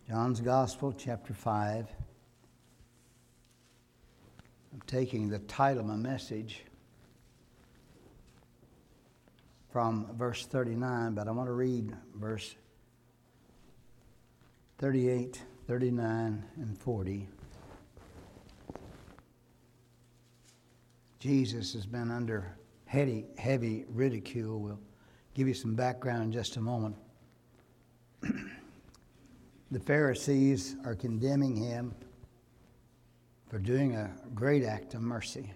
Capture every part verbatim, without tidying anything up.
John's Gospel, chapter five. I'm taking the title of my message from verse thirty-nine, but I want to read verse thirty-eight, thirty-nine, and forty. Jesus has been under heavy, heavy ridicule. We'll give you some background in just a moment. The Pharisees are condemning him for doing a great act of mercy.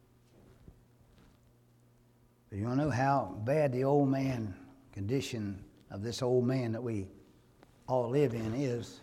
But you want to know how bad the old man condition of this old man that we all live in is?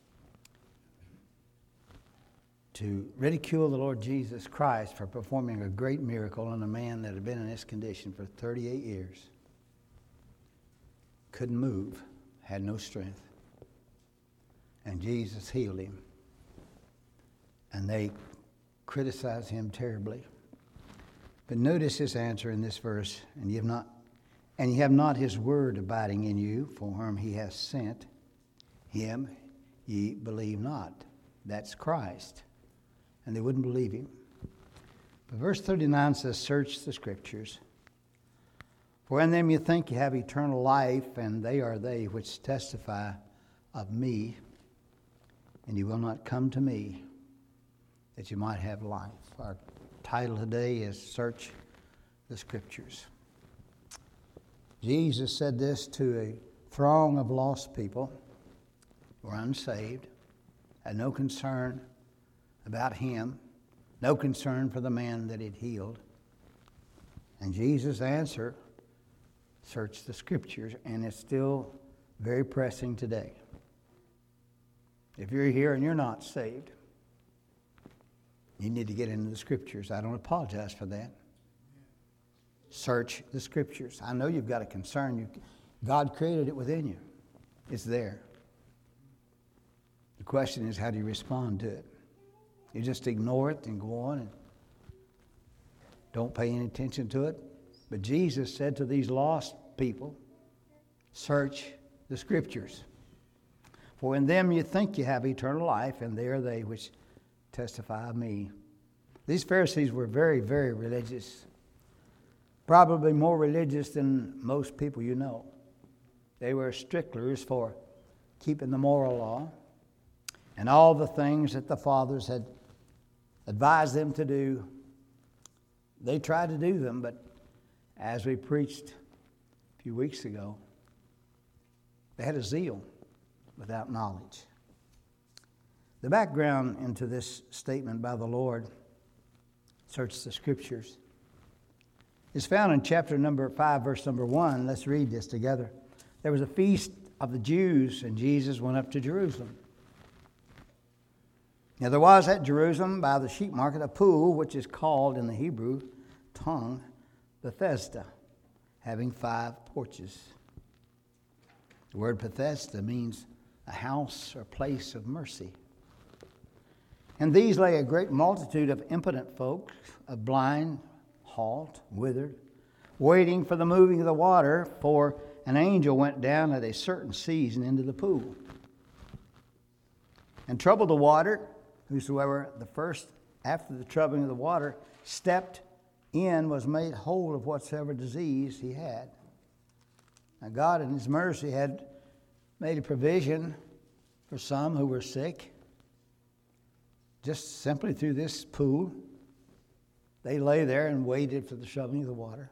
To ridicule the Lord Jesus Christ for performing a great miracle on a man that had been in this condition for thirty-eight years. Couldn't move, had no strength. And Jesus healed him. And they criticized him terribly. But notice his answer in this verse, and ye have not and ye have not his word abiding in you, for whom he has sent, him ye believe not. That's Christ. And they wouldn't believe him. But verse thirty-nine says, search the scriptures. For in them you think you have eternal life, and they are they which testify of me. And you will not come to me, that you might have life. Our title today is Search the Scriptures. Jesus said this to a throng of lost people who were unsaved, had no concern about him, no concern for the man that he'd healed. And Jesus' answer, search the Scriptures, and it's still very pressing today. If you're here and you're not saved, you need to get into the Scriptures. I don't apologize for that. Search the Scriptures. I know you've got a concern. You, God created it within you. It's there. The question is, how do you respond to it? You just ignore it and go on and don't pay any attention to it. But Jesus said to these lost people, search the Scriptures. For in them you think you have eternal life, and they are they which testify of me. These Pharisees were very, very religious. Probably more religious than most people you know. They were sticklers for keeping the moral law and all the things that the fathers had advised them to do. They tried to do them, but as we preached a few weeks ago, they had a zeal without knowledge. The background into this statement by the Lord, search the Scriptures, is found in chapter number five, verse number one. Let's read this together. There was a feast of the Jews, and Jesus went up to Jerusalem. Now there was at Jerusalem by the sheep market a pool, which is called in the Hebrew tongue Bethesda, having five porches. The word Bethesda means a house or place of mercy. And these lay a great multitude of impotent folks, of blind, halt, withered, waiting for the moving of the water, for an angel went down at a certain season into the pool, and troubled the water. Whosoever the first, after the troubling of the water, stepped in was made whole of whatsoever disease he had. Now God in His mercy had made a provision for some who were sick. Just simply through this pool, they lay there and waited for the troubling of the water.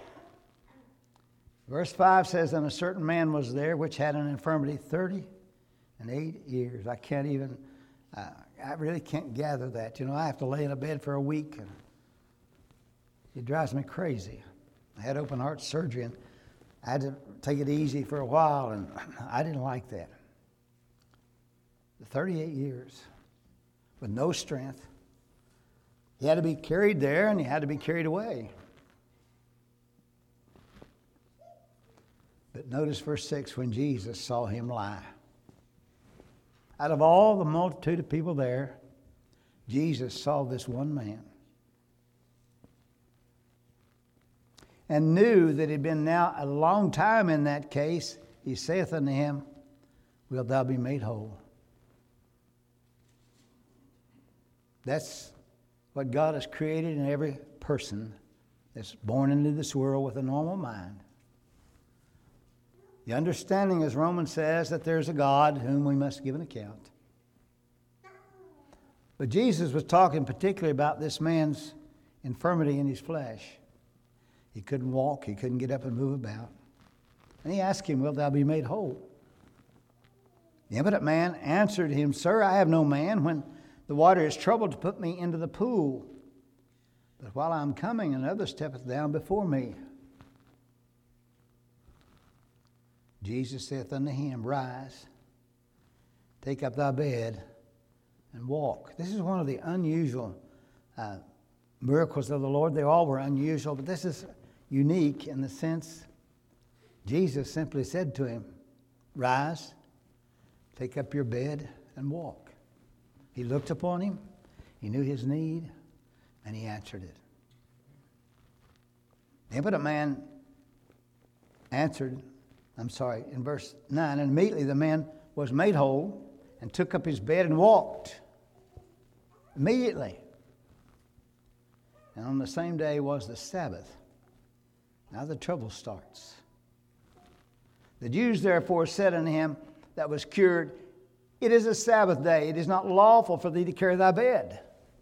Verse five says, and a certain man was there which had an infirmity thirty and eight years. I can't even, uh, I really can't gather that. You know, I have to lay in a bed for a week, and it drives me crazy. I had open heart surgery, and I had to take it easy for a while, and I didn't like that. The thirty-eight years with no strength. He had to be carried there, and he had to be carried away. But notice verse six, when Jesus saw him lie. Out of all the multitude of people there, Jesus saw this one man and knew that he'd been now a long time in that case. He saith unto him, wilt thou be made whole? That's what God has created in every person that's born into this world with a normal mind. The understanding, as Romans says, that there's a God whom we must give an account. But Jesus was talking particularly about this man's infirmity in his flesh. He couldn't walk, he couldn't get up and move about. And he asked him, "Wilt thou be made whole?" The impotent man answered him, "Sir, I have no man when the water is troubled to put me into the pool. But while I am coming, another steppeth down before me." Jesus saith unto him, "Rise, take up thy bed, and walk." This is one of the unusual uh, miracles of the Lord. They all were unusual, but this is unique in the sense Jesus simply said to him, "Rise, take up your bed, and walk." He looked upon him, he knew his need, and he answered it. The impotent man answered, I'm sorry, in verse nine, and immediately the man was made whole and took up his bed and walked. Immediately. And on the same day was the Sabbath. Now the trouble starts. The Jews therefore said unto him that was cured, "It is a Sabbath day. It is not lawful for thee to carry thy bed."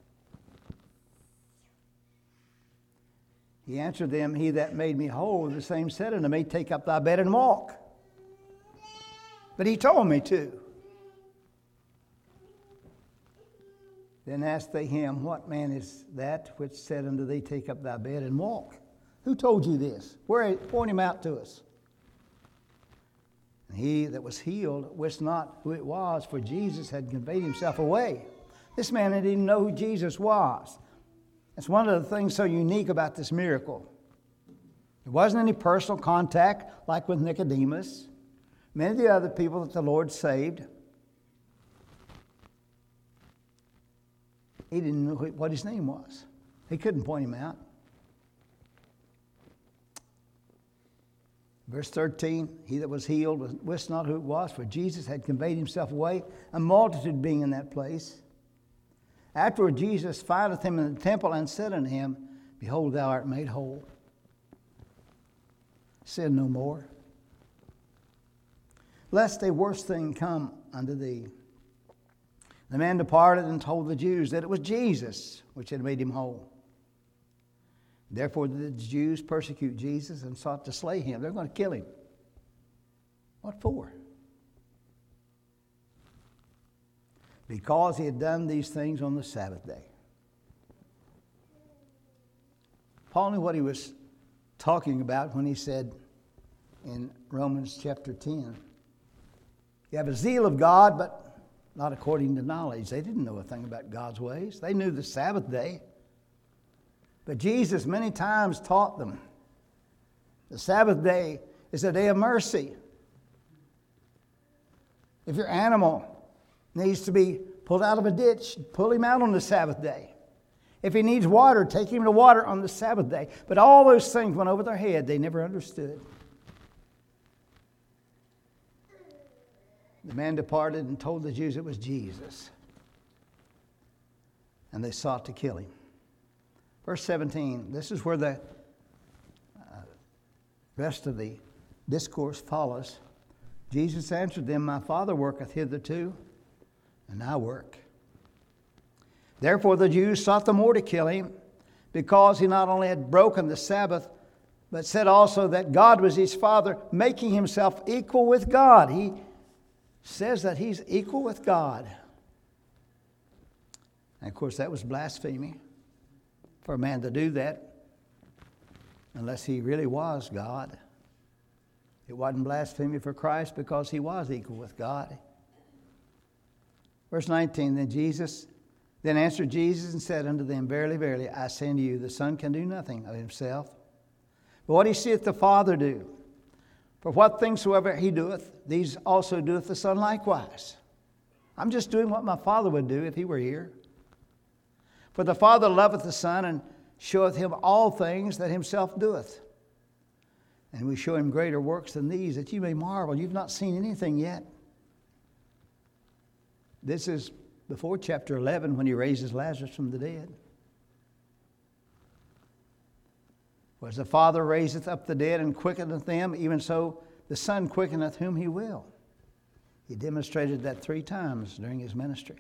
He answered them, "He that made me whole, the same said unto me, Take up thy bed and walk." But he told me to. Then asked they him, "What man is that which said unto thee, Take up thy bed and walk?" Who told you this? Where? Point him out to us. And he that was healed wist not who it was, for Jesus had conveyed himself away. This man didn't even know who Jesus was. That's one of the things so unique about this miracle. There wasn't any personal contact like with Nicodemus, many of the other people that the Lord saved. He didn't know what his name was. He couldn't point him out. Verse thirteen, he that was healed wist not who it was, for Jesus had conveyed himself away, a multitude being in that place. Afterward Jesus findeth him in the temple and said unto him, "Behold, thou art made whole. Sin no more, lest a worse thing come unto thee." The man departed and told the Jews that it was Jesus which had made him whole. Therefore did the Jews persecute Jesus and sought to slay him. They're going to kill him. What for? Because he had done these things on the Sabbath day. Paul knew what he was talking about when he said in Romans chapter ten, "You have a zeal of God, but not according to knowledge." They didn't know a thing about God's ways. They knew the Sabbath day. But Jesus many times taught them the Sabbath day is a day of mercy. If your animal needs to be pulled out of a ditch, pull him out on the Sabbath day. If he needs water, take him to water on the Sabbath day. But all those things went over their head. They never understood. The man departed and told the Jews it was Jesus. And they sought to kill him. Verse seventeen, this is where the uh, rest of the discourse follows. Jesus answered them, "My Father worketh hitherto, and I work." Therefore the Jews sought the more to kill him, because he not only had broken the Sabbath, but said also that God was his Father, making himself equal with God. He says that he's equal with God. And of course that was blasphemy for a man to do that unless he really was God. It wasn't blasphemy for Christ because he was equal with God. Verse nineteen, then Jesus, then answered Jesus and said unto them, "Verily, verily, I say unto you, the Son can do nothing of himself, but what he seeth the Father do. For what things soever he doeth, these also doeth the Son likewise." I'm just doing what my Father would do if he were here. "For the Father loveth the Son, and showeth him all things that himself doeth. And we show him greater works than these, that you may marvel." You've not seen anything yet. This is before chapter eleven when he raises Lazarus from the dead. For as the Father raiseth up the dead and quickeneth them, even so the Son quickeneth whom he will. He demonstrated that three times during his ministry.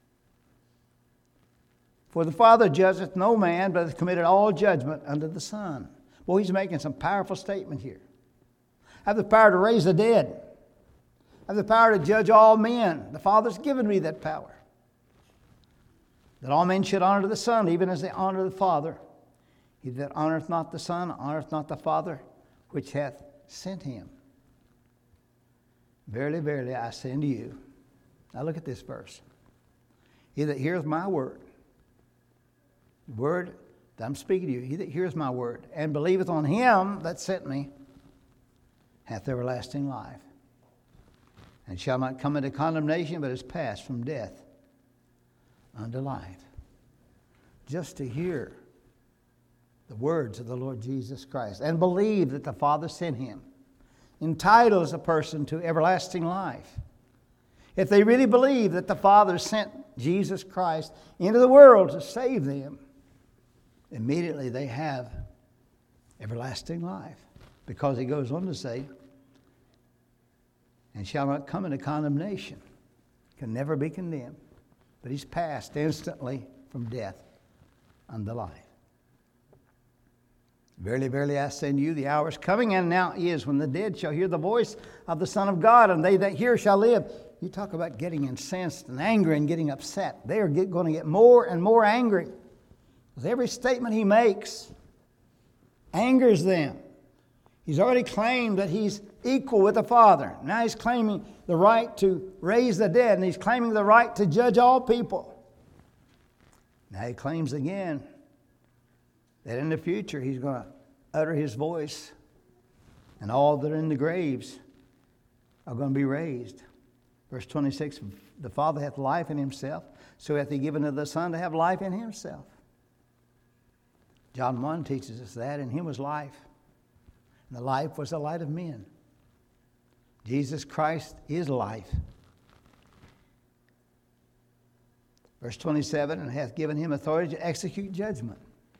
For the Father judgeth no man, but hath committed all judgment unto the Son. Boy, he's making some powerful statement here. I have the power to raise the dead. I have the power to judge all men. The Father's given me that power. That all men should honor the Son, even as they honor the Father. He that honoreth not the Son, honoreth not the Father, which hath sent him. Verily, verily, I say unto you. Now look at this verse. He that heareth my word, the word that I'm speaking to you, he that heareth my word, and believeth on him that sent me, hath everlasting life, and shall not come into condemnation, but is passed from death unto life. Just to hear the words of the Lord Jesus Christ and believe that the Father sent him entitles a person to everlasting life. If they really believe that the Father sent Jesus Christ into the world to save them, immediately they have everlasting life. Because he goes on to say, and shall not come into condemnation, can never be condemned, but he's passed instantly from death unto life. Verily, verily, I say unto you, the hour is coming, and now is, when the dead shall hear the voice of the Son of God, and they that hear shall live. You talk about getting incensed and angry and getting upset. They are get, going to get more and more angry. With every statement he makes angers them. He's already claimed that he's equal with the Father. Now he's claiming the right to raise the dead, and he's claiming the right to judge all people. Now he claims again that in the future he's going to utter his voice, and all that are in the graves are going to be raised. Verse twenty-six, the Father hath life in himself, so hath he given to the Son to have life in himself. John one teaches us that. In him was life, and the life was the light of men. Jesus Christ is life. Verse twenty-seven, and hath given him authority to execute judgment.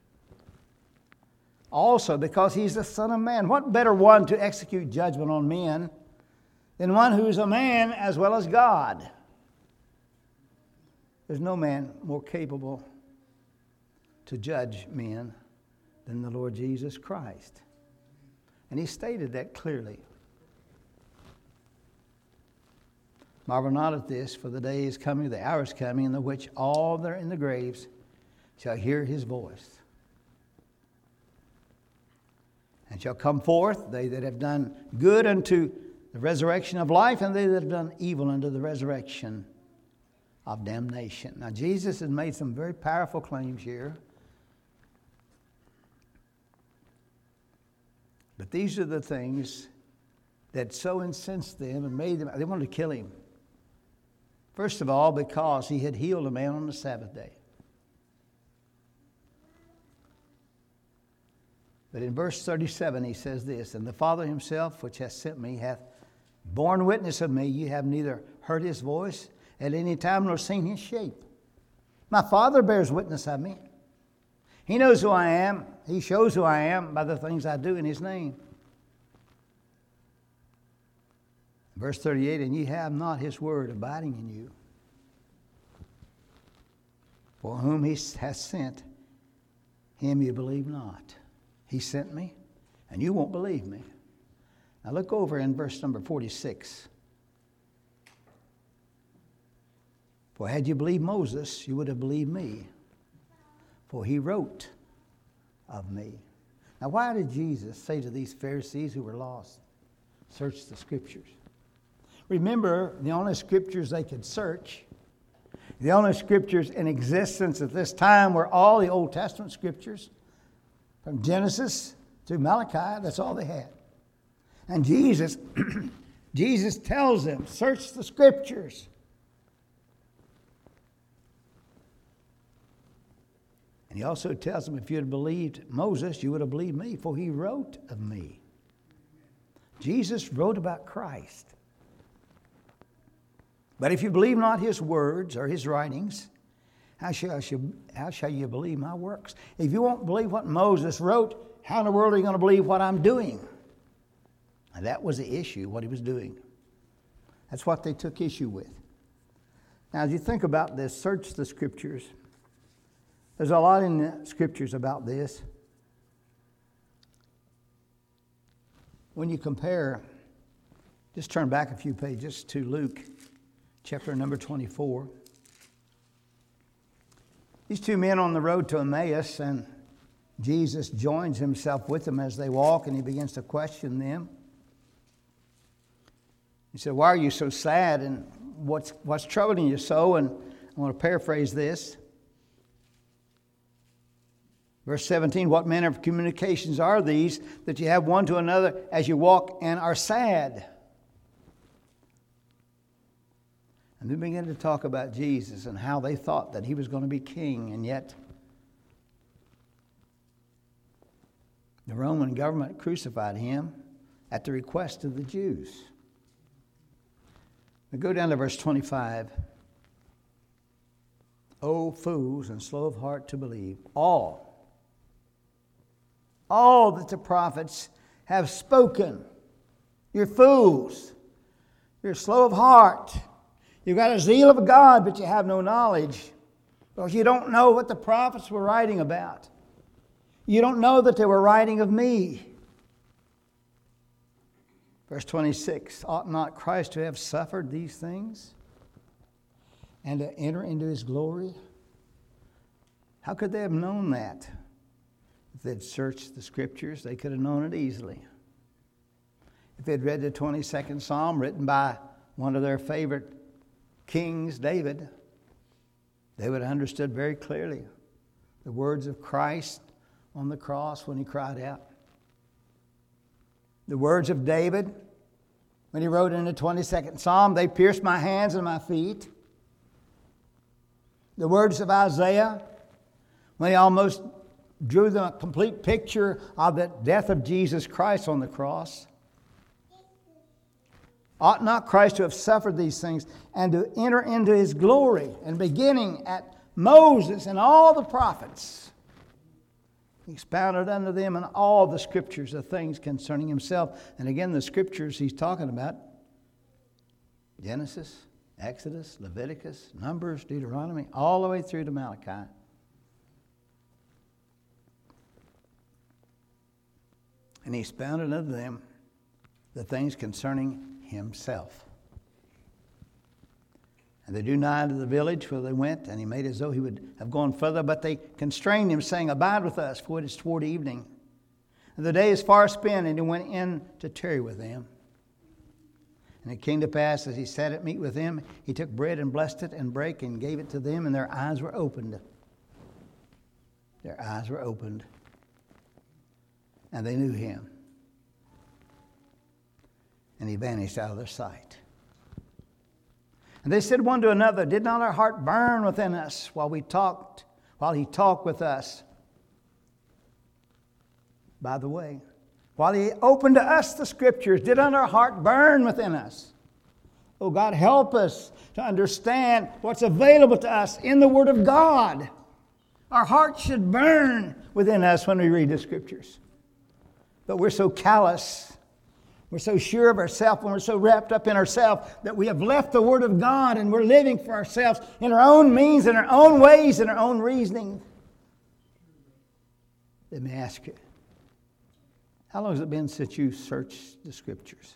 Also, because he's the Son of Man. What better one to execute judgment on men than one who is a man as well as God? There's no man more capable to judge men than the Lord Jesus Christ. And he stated that clearly. Marvel not at this, for the day is coming, the hour is coming, in the which all that are in the graves shall hear his voice. And shall come forth, they that have done good unto the resurrection of life, and they that have done evil unto the resurrection of damnation. Now, Jesus has made some very powerful claims here. But these are the things that so incensed them and made them, they wanted to kill him. First of all, because he had healed a man on the Sabbath day. But in verse thirty-seven he says this, and the Father himself, which hath sent me, hath borne witness of me. You have neither heard his voice at any time nor seen his shape. My Father bears witness of me. He knows who I am. He shows who I am by the things I do in his name. Verse thirty-eight, and ye have not his word abiding in you. For whom he hath sent, him you believe not. He sent me, and you won't believe me. Now look over in verse number forty-six. For had you believed Moses, you would have believed me, for he wrote of me. Now why did Jesus say to these Pharisees who were lost, search the Scriptures? Remember, the only Scriptures they could search, the only Scriptures in existence at this time were all the Old Testament Scriptures. From Genesis to Malachi, that's all they had. And Jesus, Jesus tells them, search the Scriptures. And he also tells them, if you had believed Moses, you would have believed me, for he wrote of me. Jesus wrote about Christ. But if you believe not his words or his writings, how shall, how shall you believe my works? If you won't believe what Moses wrote, how in the world are you going to believe what I'm doing? And that was the issue, what he was doing. That's what they took issue with. Now, as you think about this, search the Scriptures. There's a lot in the Scriptures about this. When you compare, just turn back a few pages to Luke, chapter number twenty-four. These two men on the road to Emmaus, and Jesus joins himself with them as they walk, and he begins to question them. He said, why are you so sad, and what's, what's troubling you so? And I want to paraphrase this. Verse seventeen, what manner of communications are these that you have one to another as you walk and are sad? And they began to talk about Jesus and how they thought that he was going to be king, and yet the Roman government crucified him at the request of the Jews. Now go down to verse twenty-five. O fools and slow of heart to believe, all All that the prophets have spoken. You're fools. You're slow of heart. You've got a zeal of God, but you have no knowledge. Because you don't know what the prophets were writing about. You don't know that they were writing of me. Verse twenty-six, ought not Christ to have suffered these things and to enter into his glory? How could they have known that? If they'd searched the Scriptures, they could have known it easily. If they'd read the twenty-second Psalm written by one of their favorite kings, David, they would have understood very clearly the words of Christ on the cross when he cried out. The words of David when he wrote in the twenty-second Psalm, they pierced my hands and my feet. The words of Isaiah when he almost drew the complete picture of the death of Jesus Christ on the cross. Ought not Christ to have suffered these things and to enter into his glory? And beginning at Moses and all the prophets, he expounded unto them in all the Scriptures the things concerning himself. And again, the Scriptures he's talking about, Genesis, Exodus, Leviticus, Numbers, Deuteronomy, all the way through to Malachi. And he expounded unto them the things concerning himself. And they drew nigh to the village where they went, and he made as though he would have gone further, but they constrained him, saying, Abide with us, for it is toward evening. And the day is far spent, and he went in to tarry with them. And it came to pass, as he sat at meat with them, he took bread and blessed it and brake and gave it to them, and their eyes were opened. Their eyes were opened. And they knew him. And he vanished out of their sight. And they said one to another, Did not our heart burn within us while we talked, while he talked with us? By the way, while he opened to us the Scriptures, did not our heart burn within us? Oh God, help us to understand what's available to us in the Word of God. Our hearts should burn within us when we read the Scriptures. But we're so callous, we're so sure of ourselves, and we're so wrapped up in ourselves that we have left the Word of God and we're living for ourselves in our own means, in our own ways, in our own reasoning. Let me ask you, how long has it been since you searched the Scriptures?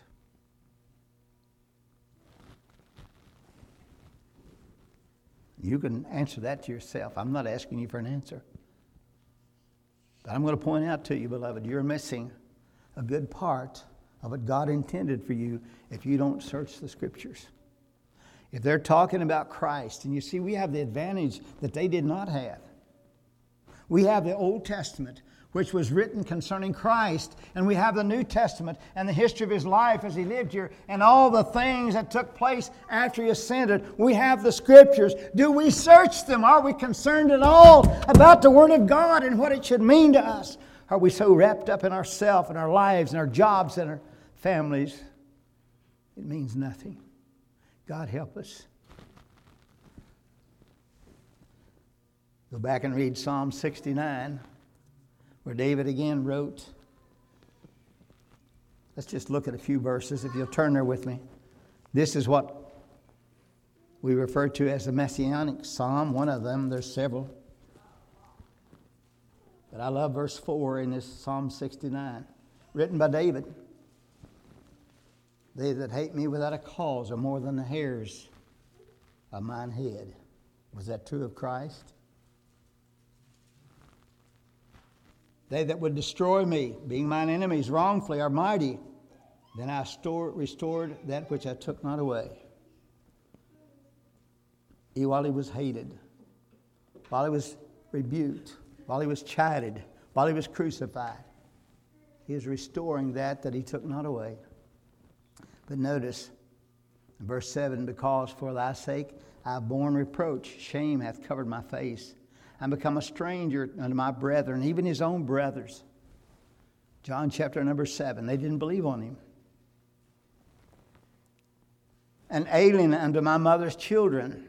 You can answer that to yourself. I'm not asking you for an answer. But I'm going to point out to you, beloved, you're missing a good part of what God intended for you if you don't search the Scriptures. If they're talking about Christ, and you see, we have the advantage that they did not have. We have the Old Testament, which was written concerning Christ, and we have the New Testament and the history of his life as he lived here and all the things that took place after he ascended. We have the Scriptures. Do we search them? Are we concerned at all about the Word of God and what it should mean to us? Are we so wrapped up in ourselves and our lives and our jobs and our families? It means nothing. God help us. Go back and read Psalm sixty-nine, where David again wrote. Let's just look at a few verses, if you'll turn there with me. This is what we refer to as the Messianic Psalm, one of them. There's several. But I love verse four in this Psalm sixty-nine, written by David. They that hate me without a cause are more than the hairs of mine head. Was that true of Christ? They that would destroy me, being mine enemies wrongfully, are mighty. Then I store, restored that which I took not away. He, while he was hated, while he was rebuked, while he was chided, while he was crucified, he is restoring that that he took not away. But notice, in verse seven, because for thy sake I have borne reproach, shame hath covered my face. I am become a stranger unto my brethren, even his own brothers. John chapter number seven, they didn't believe on him. An alien unto my mother's children.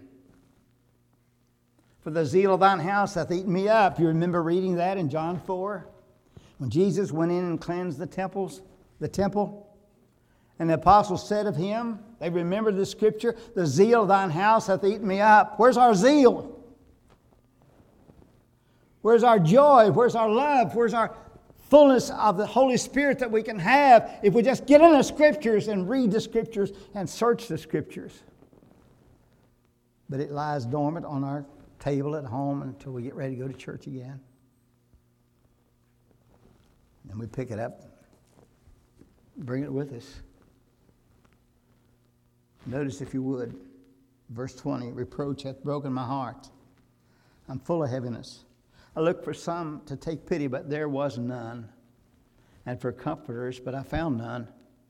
For the zeal of thine house hath eaten me up. You remember reading that in John four? When Jesus went in and cleansed the temples, the temple. And the apostles said of him, they remembered the scripture, the zeal of thine house hath eaten me up. Where's our zeal? Where's our joy? Where's our love? Where's our fullness of the Holy Spirit that we can have if we just get in the Scriptures and read the Scriptures and search the Scriptures? But it lies dormant on our table at home until we get ready to go to church again. And we pick it up, bring it with us. Notice, if you would, verse twenty, reproach hath broken my heart. I'm full of heaviness. I looked for some to take pity, but there was none. And for comforters, but I found none.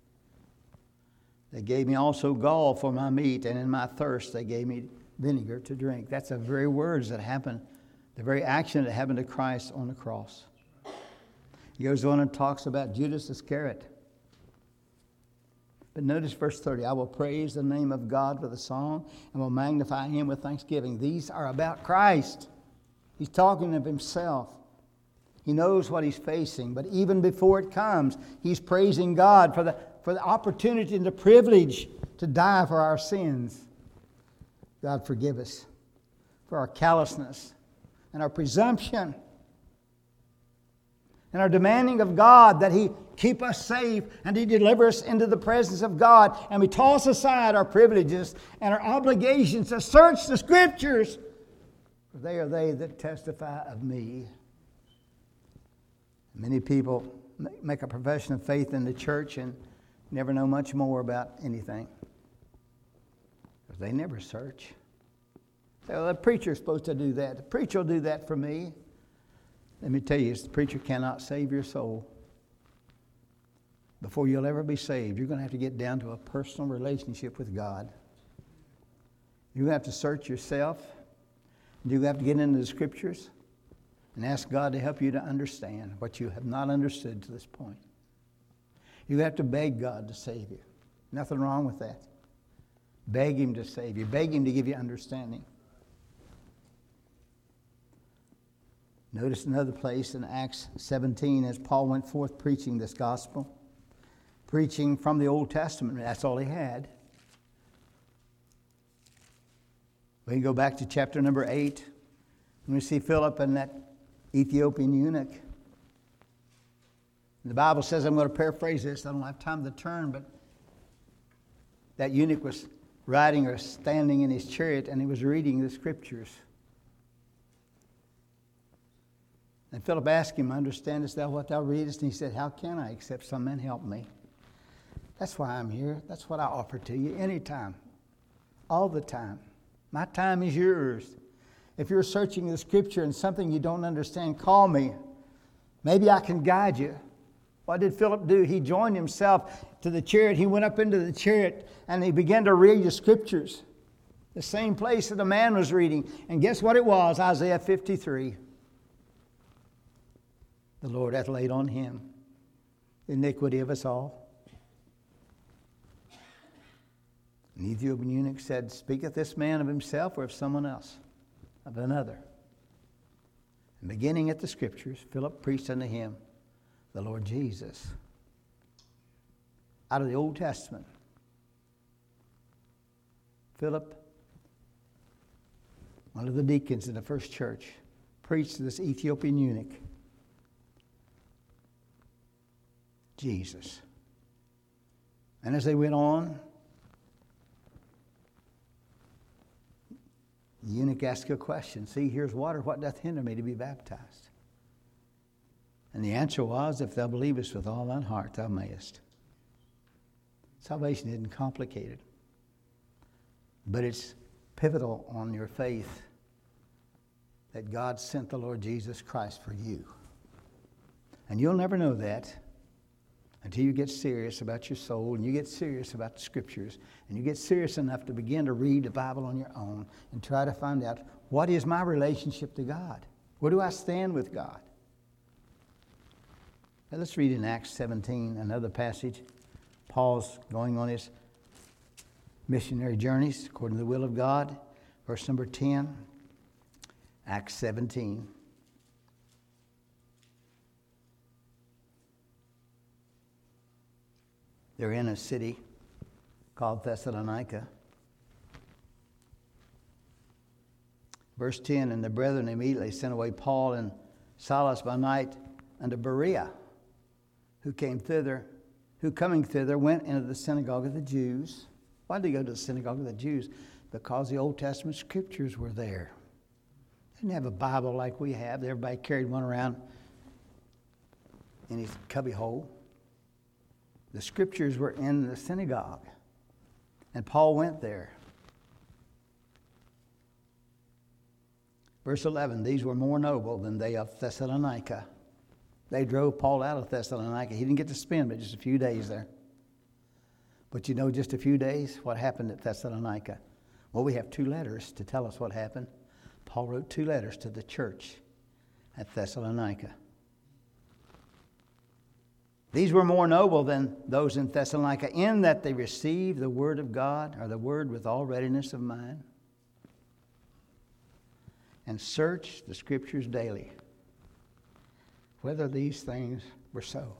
They gave me also gall for my meat, and in my thirst they gave me vinegar to drink. That's the very words that happened, the very action that happened to Christ on the cross. He goes on and talks about Judas Iscariot. But notice verse thirty, I will praise the name of God with a song and will magnify him with thanksgiving. These are about Christ. He's talking of himself. He knows what he's facing, but even before it comes, he's praising God for the, for the opportunity and the privilege to die for our sins. God, forgive us for our callousness and our presumption and our demanding of God that he keep us safe and he deliver us into the presence of God. And we toss aside our privileges and our obligations to search the Scriptures. For they are they that testify of me. Many people make a profession of faith in the church and never know much more about anything. Because they never search. Well, the preacher's supposed to do that. The preacher will do that for me. Let me tell you, the preacher cannot save your soul. Before you'll ever be saved, you're going to have to get down to a personal relationship with God. You have to search yourself. You have to get into the Scriptures and ask God to help you to understand what you have not understood to this point. You have to beg God to save you. Nothing wrong with that. Beg him to save you. Beg him to give you understanding. Notice another place in Acts seventeen as Paul went forth preaching this gospel. Preaching from the Old Testament. That's all he had. We can go back to chapter number eight. And we see Philip and that Ethiopian eunuch. The Bible says, I'm going to paraphrase this. I don't have time to turn, but that eunuch was riding or standing in his chariot and he was reading the Scriptures. And Philip asked him, understandest thou what thou readest? And he said, how can I except some men help me? That's why I'm here. That's what I offer to you anytime, all the time. My time is yours. If you're searching the Scripture and something you don't understand, call me. Maybe I can guide you. What did Philip do? He joined himself to the chariot. He went up into the chariot and he began to read the Scriptures. The same place that the man was reading. And guess what it was? Isaiah fifty-three. The Lord hath laid on him the iniquity of us all. And the Ethiopian eunuch said, speaketh this man of himself or of someone else? Of another? And beginning at the Scriptures, Philip preached unto him the Lord Jesus. Out of the Old Testament, Philip, one of the deacons in the first church, preached to this Ethiopian eunuch Jesus. And as they went on, the eunuch asked a question. See, here's water. What doth hinder me to be baptized? And the answer was, if thou believest with all thine heart, thou mayest. Salvation isn't complicated, but it's pivotal on your faith that God sent the Lord Jesus Christ for you. And you'll never know that until you get serious about your soul and you get serious about the Scriptures and you get serious enough to begin to read the Bible on your own and try to find out, what is my relationship to God? Where do I stand with God? Now let's read in Acts seventeen, another passage. Paul's going on his missionary journeys according to the will of God. Verse number ten, Acts seventeen. They're in a city called Thessalonica. Verse ten, and the brethren immediately sent away Paul and Silas by night unto Berea, who came thither, who coming thither went into the synagogue of the Jews. Why did he go to the synagogue of the Jews? Because the Old Testament Scriptures were there. They didn't have a Bible like we have. Everybody carried one around in his cubby hole. The Scriptures were in the synagogue, and Paul went there. Verse eleven, these were more noble than they of Thessalonica. They drove Paul out of Thessalonica. He didn't get to spend but just a few days there. But you know, just a few days, what happened at Thessalonica? Well, we have two letters to tell us what happened. Paul wrote two letters to the church at Thessalonica. These were more noble than those in Thessalonica, in that they received the word of God, or the word with all readiness of mind, and searched the Scriptures daily, whether these things were so.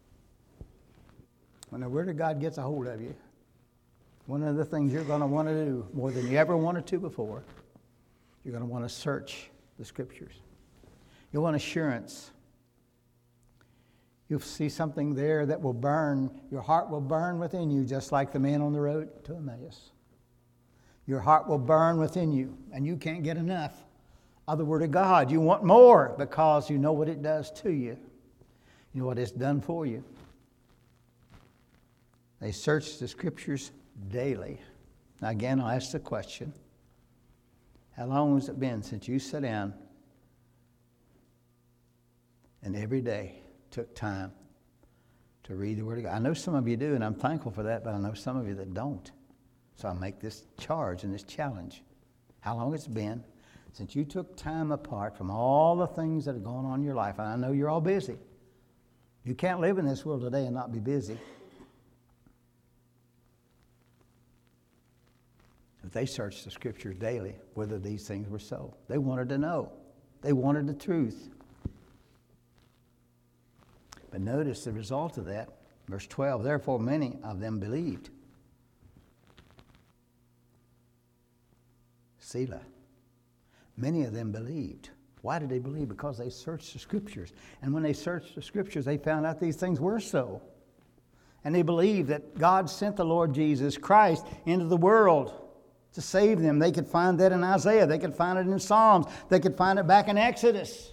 When the Word of God gets a hold of you, one of the things you're going to want to do more than you ever wanted to before, you're going to want to search the Scriptures. You want assurance. You'll see something there that will burn. Your heart will burn within you, just like the man on the road to Emmaus. Your heart will burn within you, and you can't get enough of the Word of God. You want more because you know what it does to you. You know what it's done for you. They search the Scriptures daily. Now again, I'll ask the question, how long has it been since you sat down and every day took time to read the Word of God? I know some of you do, and I'm thankful for that, but I know some of you that don't. So I make this charge and this challenge. How long it's been since you took time apart from all the things that have gone on in your life? And I know you're all busy. You can't live in this world today and not be busy. But they searched the Scriptures daily, whether these things were so. They wanted to know. They wanted the truth. But notice the result of that. Verse twelve, therefore many of them believed. Selah. Many of them believed. Why did they believe? Because they searched the Scriptures. And when they searched the Scriptures, they found out these things were so. And they believed that God sent the Lord Jesus Christ into the world to save them. They could find that in Isaiah. They could find it in Psalms. They could find it back in Exodus.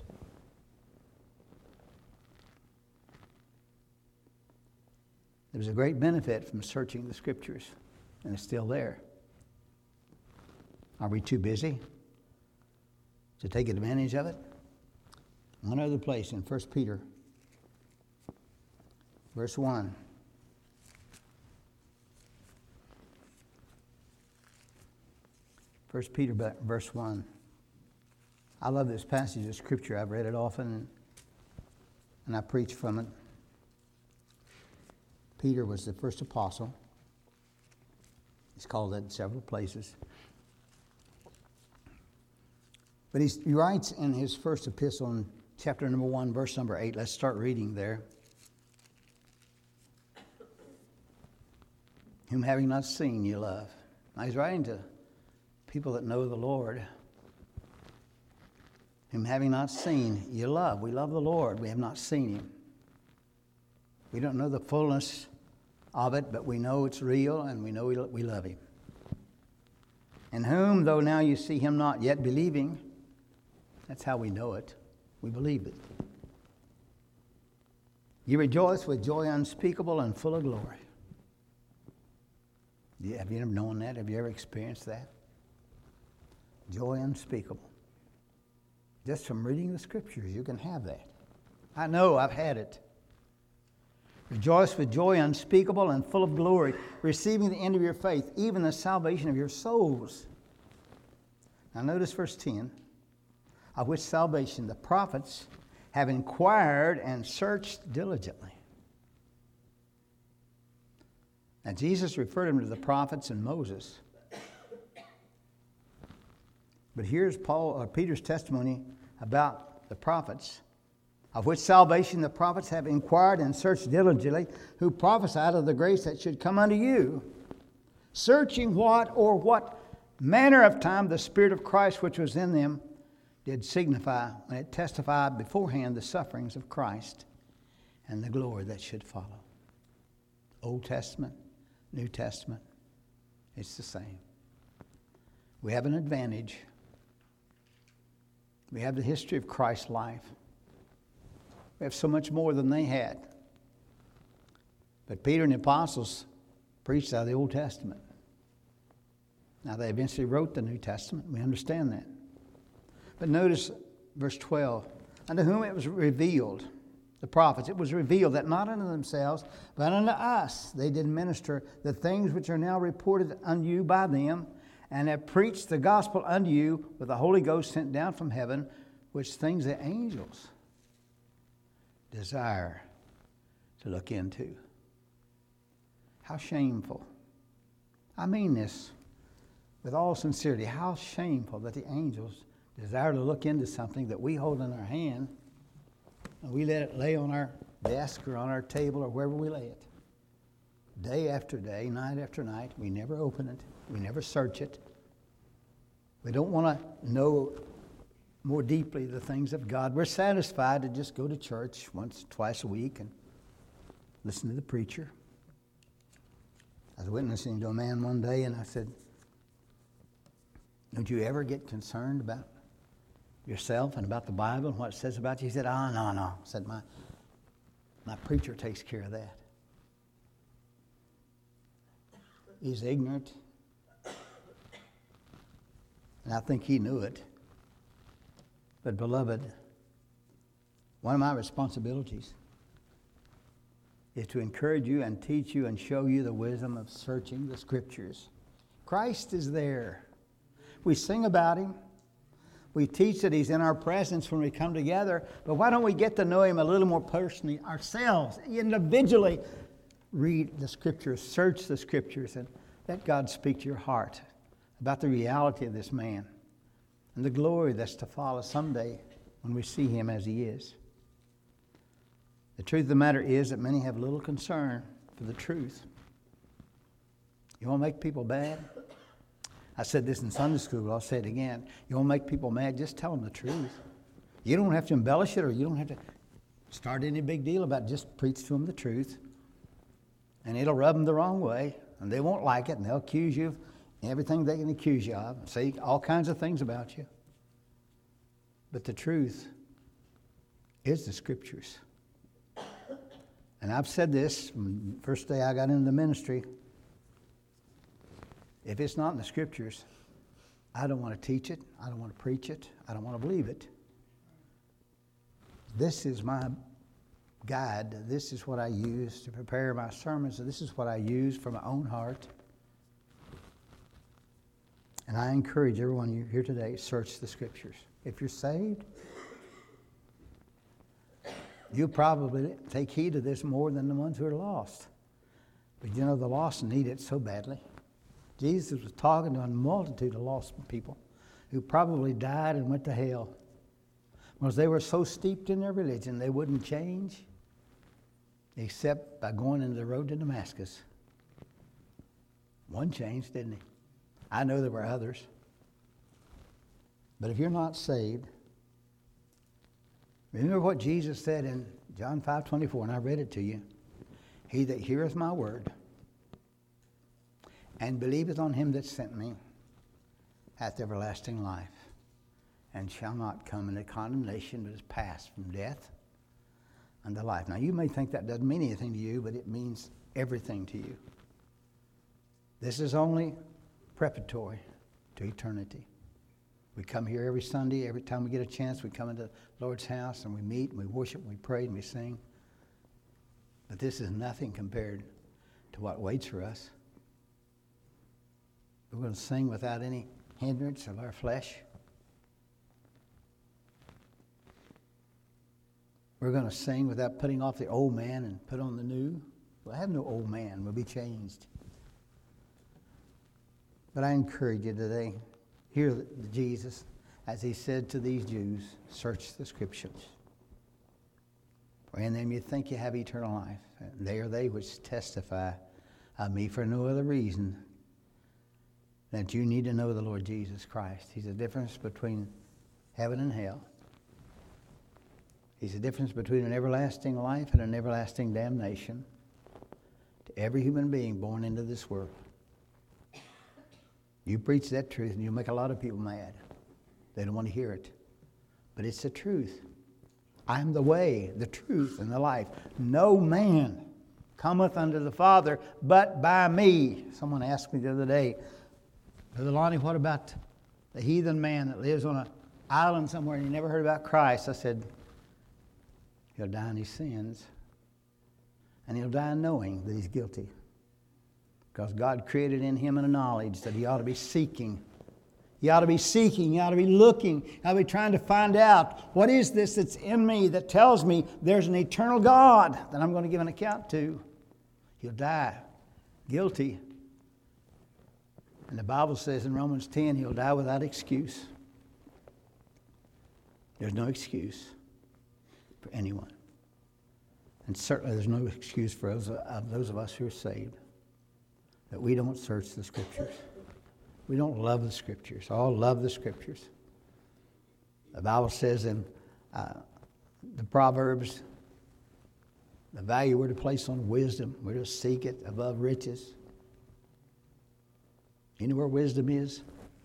There was a great benefit from searching the Scriptures, and it's still there. Are we too busy to take advantage of it? One other place in First Peter, verse one. First Peter, verse one. I love this passage of Scripture. I've read it often, and I preach from it. Peter was the first apostle. He's called that in several places. But he's, he writes in his first epistle in chapter number one, verse number eight. Let's start reading there. Whom having not seen, you love. Now he's writing to people that know the Lord. Whom having not seen, you love. We love the Lord. We have not seen him. We don't know the fullness of it, but we know it's real, and we know we, we love him. In whom, though now you see him not, yet believing, that's how we know it. We believe it. You rejoice with joy unspeakable and full of glory. Have you ever known that? Have you ever experienced that? Joy unspeakable. Just from reading the Scriptures, you can have that. I know, I've had it. Rejoice with joy unspeakable and full of glory, receiving the end of your faith, even the salvation of your souls. Now notice verse ten. Of which salvation the prophets have inquired and searched diligently. Now Jesus referred him to the prophets and Moses. But here's Paul or Peter's testimony about the prophets, of which salvation the prophets have inquired and searched diligently, who prophesied of the grace that should come unto you, searching what or what manner of time the Spirit of Christ which was in them did signify when it testified beforehand the sufferings of Christ and the glory that should follow. Old Testament, New Testament, it's the same. We have an advantage. We have the history of Christ's life. We have so much more than they had. But Peter and the apostles preached out of the Old Testament. Now they eventually wrote the New Testament. We understand that. But notice verse twelve. Unto whom it was revealed, the prophets, it was revealed that not unto themselves, but unto us they did minister the things which are now reported unto you by them, and have preached the gospel unto you with the Holy Ghost sent down from heaven, which things the angels desire to look into. How shameful. I mean this with all sincerity. How shameful that the angels desire to look into something that we hold in our hand and we let it lay on our desk or on our table or wherever we lay it. Day after day, night after night, we never open it. We never search it. We don't want to know more deeply the things of God. We're satisfied to just go to church once, twice a week and listen to the preacher. I was witnessing to a man one day and I said, don't you ever get concerned about yourself and about the Bible and what it says about you? He said, oh, no, no. I said, my, my preacher takes care of that. He's ignorant. And I think he knew it. But beloved, one of my responsibilities is to encourage you and teach you and show you the wisdom of searching the Scriptures. Christ is there. We sing about him. We teach that he's in our presence when we come together. But why don't we get to know him a little more personally ourselves, individually? Read the Scriptures, search the Scriptures, and let God speak to your heart about the reality of this man and the glory that's to follow someday when we see him as he is. The truth of the matter is that many have little concern for the truth. You want to make people mad? I said this in Sunday school. I'll say it again. You want to make people mad? Just tell them the truth. You don't have to embellish it, or you don't have to start any big deal about it. Just preach to them the truth. And it'll rub them the wrong way, and they won't like it, and they'll accuse you of everything they can accuse you of, say all kinds of things about you. But the truth is the Scriptures. And I've said this from the first day I got into the ministry. If it's not in the Scriptures, I don't want to teach it. I don't want to preach it. I don't want to believe it. This is my guide. This is what I use to prepare my sermons. This is what I use for my own heart. And I encourage everyone you here today, search the Scriptures. If you're saved, you probably take heed to this more than the ones who are lost. But you know, the lost need it so badly. Jesus was talking to a multitude of lost people. who probably died and went to hell because they were so steeped in their religion they wouldn't change except by going into the road to Damascus. One changed, didn't he? I know there were others. But if you're not saved, remember what Jesus said in John five twenty-four, and I read it to you. He that heareth my word and believeth on him that sent me hath everlasting life, and shall not come into condemnation, but is passed from death unto life. Now you may think that doesn't mean anything to you, but it means everything to you. This is only preparatory to eternity. We come here every Sunday. Every time we get a chance, we come into the Lord's house and we meet and we worship and we pray and we sing. But this is nothing compared to what waits for us. We're going to sing without any hindrance of our flesh. We're going to sing without putting off the old man and put on the new. We'll have no old man. We'll be changed. But I encourage you today, hear Jesus as he said to these Jews, search the Scriptures. For in them you think you have eternal life. And they are they which testify of me for no other reason that you need to know the Lord Jesus Christ. He's the difference between heaven and hell. He's the difference between an everlasting life and an everlasting damnation to every human being born into this world. You preach that truth and you'll make a lot of people mad. They don't want to hear it. But it's the truth. I am the way, the truth, and the life. No man cometh unto the Father but by me. Someone asked me the other day, Brother Lonnie, what about the heathen man that lives on an island somewhere and he never heard about Christ? I said, he'll die in his sins. And he'll die knowing that he's guilty. Because God created in him a knowledge that he ought to be seeking. He ought to be seeking. He ought to be looking. He ought to be trying to find out, what is this that's in me that tells me there's an eternal God that I'm going to give an account to? He'll die guilty. And the Bible says in Romans ten, he'll die without excuse. There's no excuse for anyone. And certainly there's no excuse for those of, those of us who are saved. That we don't search the Scriptures. We don't love the Scriptures. All love the Scriptures. The Bible says in uh, the Proverbs, the value we're to place on wisdom, we're to seek it above riches. You know where wisdom is?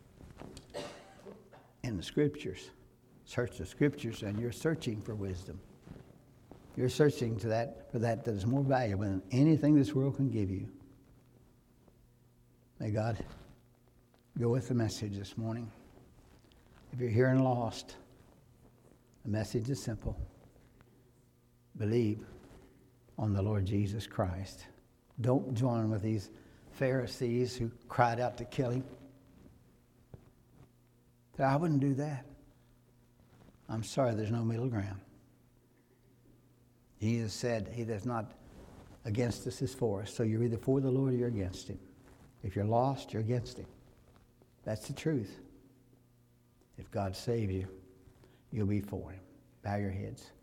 In the Scriptures. Search the Scriptures and you're searching for wisdom. You're searching to that, for that that is more valuable than anything this world can give you. May God go with the message this morning. If you're here and lost, the message is simple. Believe on the Lord Jesus Christ. Don't join with these Pharisees who cried out to kill him. I wouldn't do that. I'm sorry, there's no middle ground. Jesus said, he that's not against us is for us. So you're either for the Lord or you're against him. If you're lost, you're against him. That's the truth. If God saves you, you'll be for him. Bow your heads.